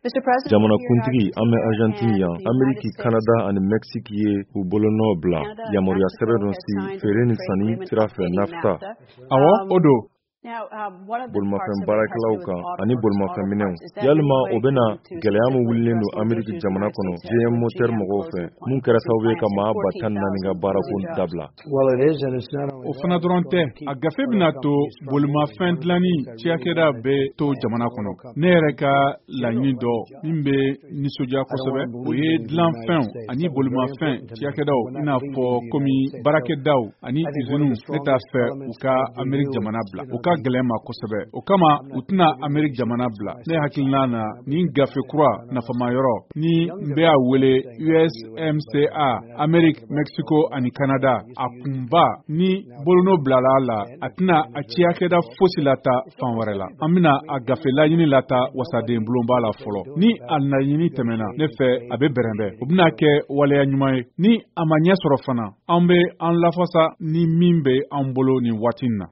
Jamana kuntigi an bɛ Argentine yan, Ameriki, Canada ani Mexique ye u bolonɔ bila yamaruya sɛbɛn dɔ si feere ni sanni sira fɛ NAFTA. Awɔ, o don. Bolimafɛn baarakɛlaw kan ani bolimafɛn minɛw. Yalima o bɛna gɛlɛya min wulilen don Ameriki jamana kɔnɔ GM moteur mɔgɔw fɛ mun kɛra sababu ye ka maa 14,000 ka baarako dabila. O fana dɔrɔn tɛ, a gafe bɛna to bolimafɛn dilanni cakɛda bɛ to jamana kɔnɔ. Ne yɛrɛ ka laɲini dɔ min bɛ nisɔndiya kosɛbɛ, o ye dilanfɛnw ani bolimafɛn cakɛdaw i n'a fɔ komi baarakɛdaw ani usines ne t'a fɛ u ka Ameriki jamana bila. O ka gɛlɛn ma kosɛbɛ. O kama u tɛna Ameriki jamana bila. Ne hakilina na nin gafe kura nafama yɔrɔ ni n bɛ a wele USMCA, Ameriki, Mexico ani Canada, a kunba ni bolono bilala la a tɛna a ciyakɛda fosi lata fan wɛrɛ la. An bɛna a gafe laɲini lata wasaden bulonba la fɔlɔ. Ni a laɲini tɛmɛna ne fɛ a bɛ bɛrɛnbɛn. O bɛna kɛ waleya ɲuman ye. Ni a ma ɲɛ sɔrɔ fana an bɛ an lafasa ni min bɛ an bolo nin waati na.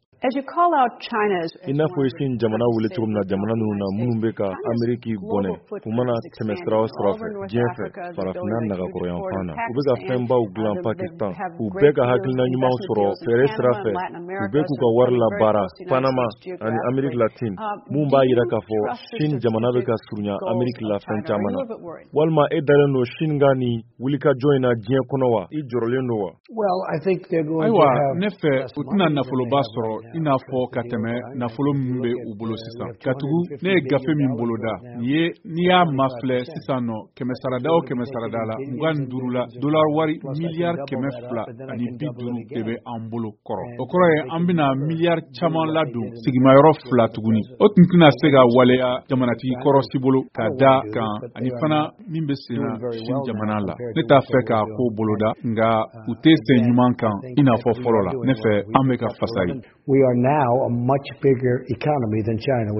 I n'a fɔ i sin jamana wele cogo min na jamana ninnu na minnu bɛ ka Ameriki bɔnɛ u mana tɛmɛ sira o sira fɛ diɲɛ fɛ farafinna nagakɔrɔyan fan na u bɛ ka fɛnbaw dilan Pakistan u bɛɛ ka hakilina ɲumanw sɔrɔ feere sira fɛ u bɛ k'u ka wari labaara Panama ani Ameriki Latine mun b'a yira k'a fɔ Chine jamana bɛ ka surunya Ameriki la fɛn caman na walima e dalen don Chine ka nin wulikajɔ in na diɲɛ kɔnɔ wa i jɔrɔlen don wa? Ayiwa ne fɛ u tɛna nafoloba sɔrɔ i n'a fɔ ka tɛmɛ nafolo min bɛ u bolo sisan. Katugu ne ye gafe min boloda n'i y'a mafilɛ sisan nɔ 100 sarada o 100 sarada la 25 la dollar wari miliyari 200 ani 50 de bɛ an bolo kɔrɔ. O kɔrɔ ye an bɛna miliyari caman ladon sigimayɔrɔ 2 tuguni. O tun tɛna se ka waleya jamanatigi kɔrɔsi bolo ka da kan ani fana min bɛ senna Chine jamana la. Ne t'a fɛ k'a ko boloda nka u tɛ sen ɲuman kan i n'a fɔ fɔlɔ la. Ne fɛ an bɛ ka fasa ye. We are now a much bigger economy than China.